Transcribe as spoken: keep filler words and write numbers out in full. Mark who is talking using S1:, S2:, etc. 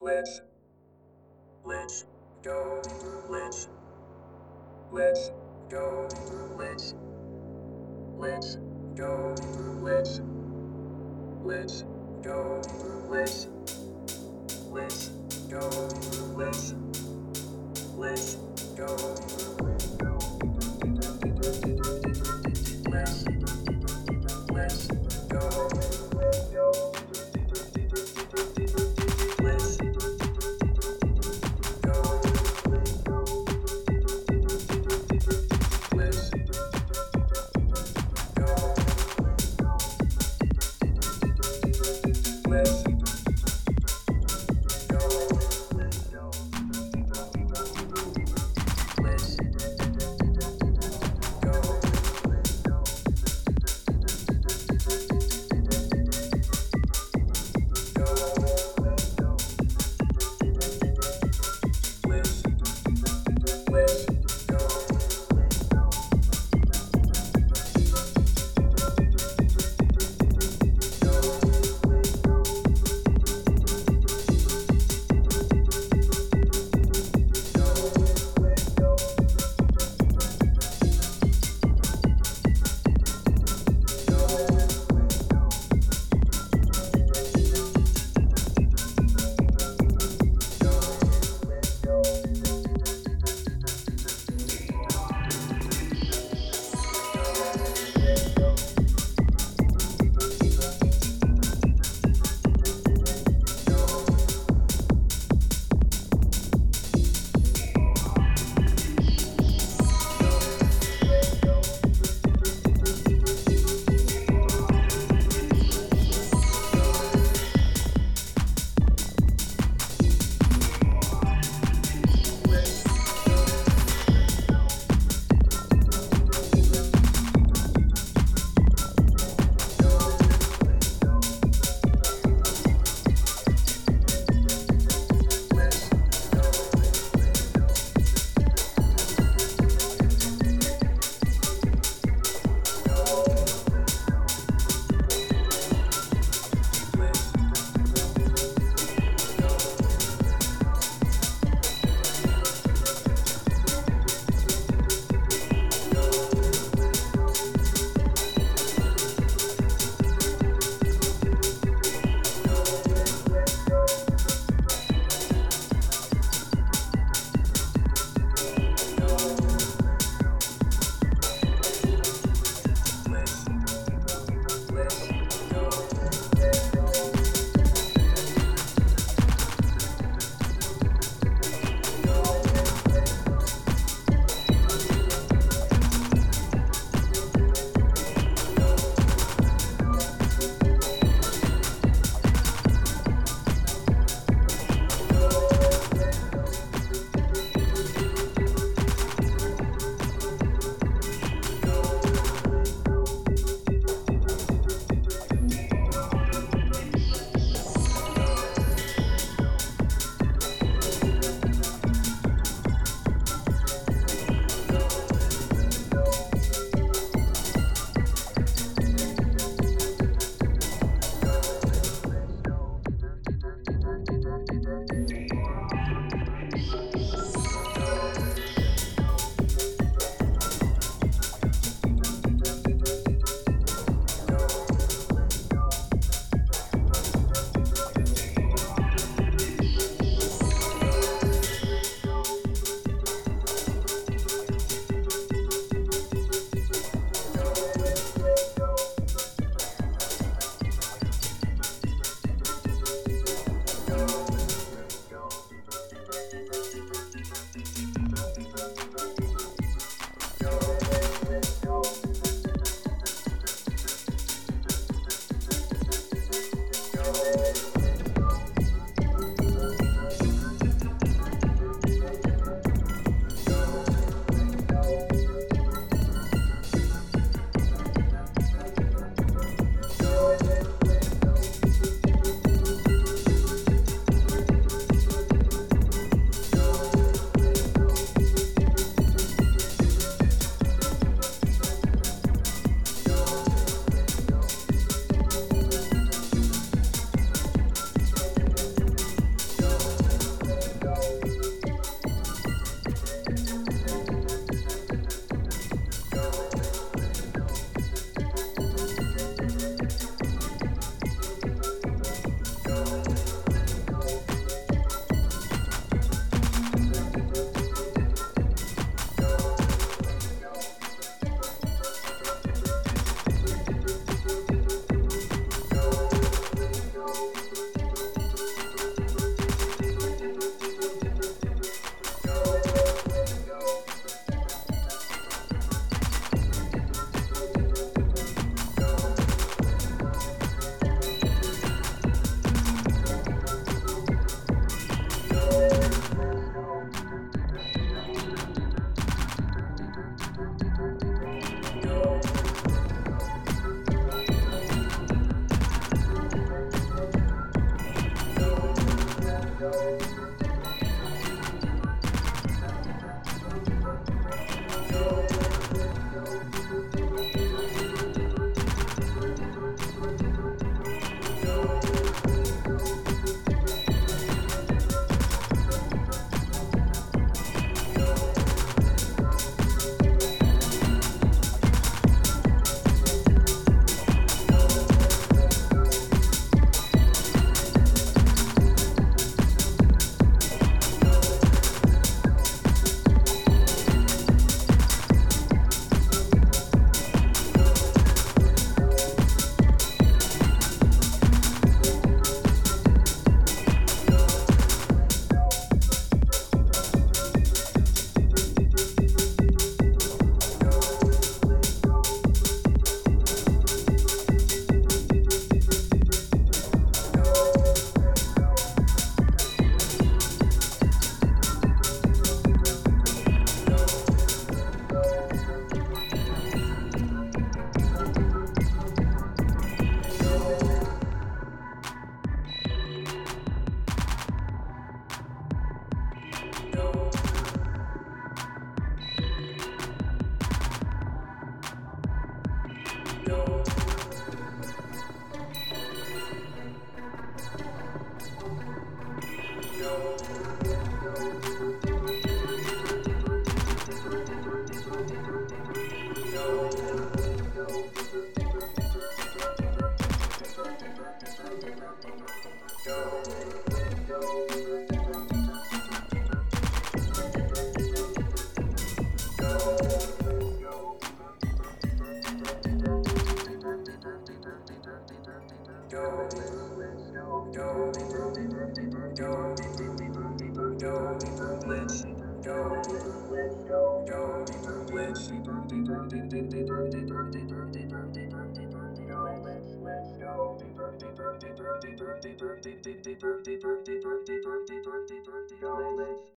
S1: Let's let's go deeper. Let's let's go deeper. Let's let's go deeper. Let's let's go deeper. Let's let's go deeper. Let's let's go deeper. Let's go deeper, deeper, deeper, deeper, deeper, deeper. Let's let's go deeper. Let's go deeper, deeper, deeper, deeper, deeper, deeper. Let's deeper, deeper, deeper, deeper, deeper. Go deeper. Let's go deeper, deeper, deeper, deeper, deeper, deeper. Let's deeper, deeper, deeper, deeper, deeper. Go deeper. Let's go deeper, deeper, deeper, deeper, deeper, deeper. Let's deeper, deeper, deeper, deeper. Go deeper. Let's go deeper. Go.